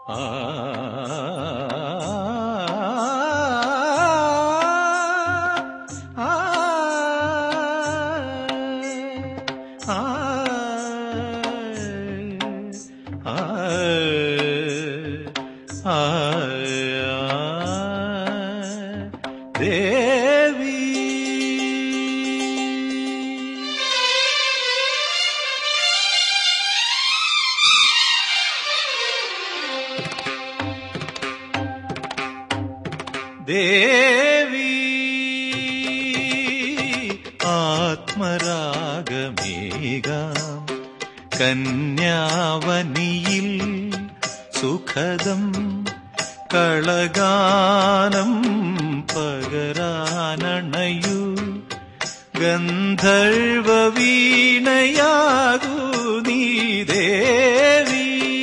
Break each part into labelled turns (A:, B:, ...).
A: ആ ദേവി ദേവി ആത്മരാഗമേകാം കന്യാവനിയിൽ സുഖദം കളഗാനം പകരാനണയൂ ഗന്ധർവ വീണയാകൂ നീ ദേവി.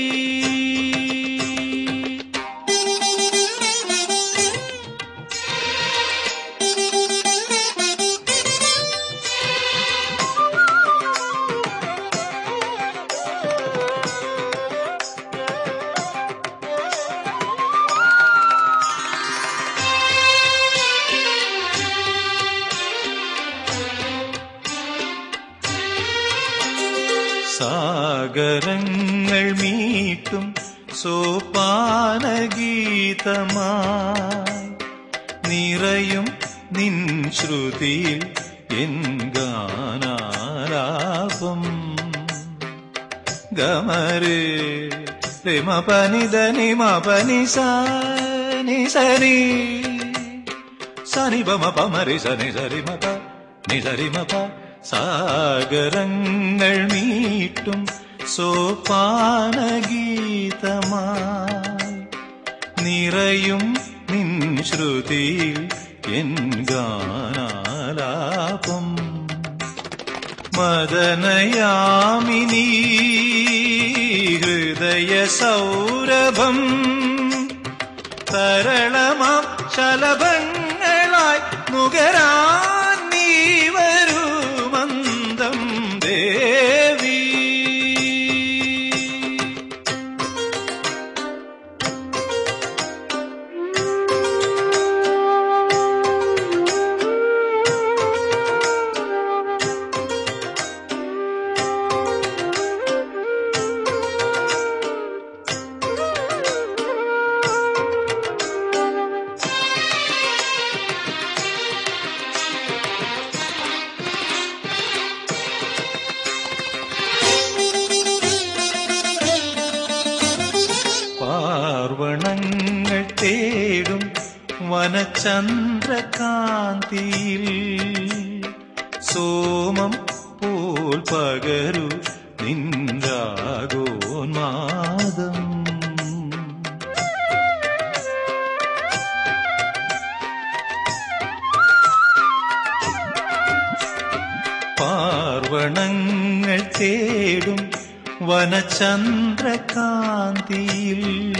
A: സാഗരങ്ങൾ മീട്ടും സോപാനഗീതമായി നിറയും നിൻ ശ്രുതിയിൽ എൻ ഗാനാലാപം. ഗമരേ രമ പനി ധനി മ പനി സനി സരി സനി പമ പമരി സനി സരി മപ നി സരി മപ. സാഗരങ്ങൾ മീട്ടും സോപാനഗീതമായി നിറയും നിൻ ശ്രുതിയിൽ എൻ ഗാനാലാപം. മദനയാമിനി ഹൃദയ സൗരഭം തരളമാം ശലഭങ്ങളായി നുകരാൻ നീ വരൂ മന്ദം ദേവി. പാർവണങ്ങൾ തേടും വനചന്ദ്രകാന്തിയിൽ സോമം പോൽ പകരു നിൻരാഗോന്മാദം. പാർവണങ്ങൾ തേടും വനചന്ദ്രകാന്തിയിൽ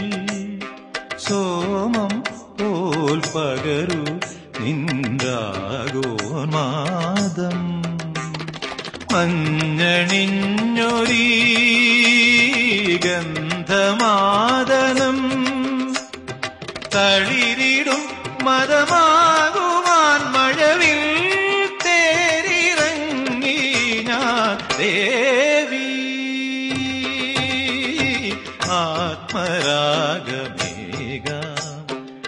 A: സോമം പോൽ പകരു നിൻരാഗോന്മാദം. മഞ്ഞണിഞ്ഞൊരീ ഗന്ധമാദനം തളിരിടും മതമാകുവാൻ മഴവിൽ തേരിറങ്ങി ഞാൻ ദേവി. ആത്മരാഗമേകാം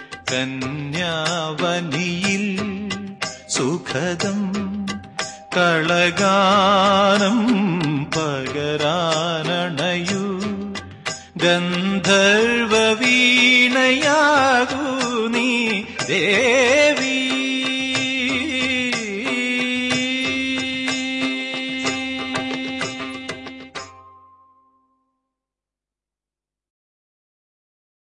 A: കന്യാവനിയിൽ സുഖദം കളഗാനം പകരാനണയൂ ഗന്ധർവ വീണയാകൂ നീ ദേവി.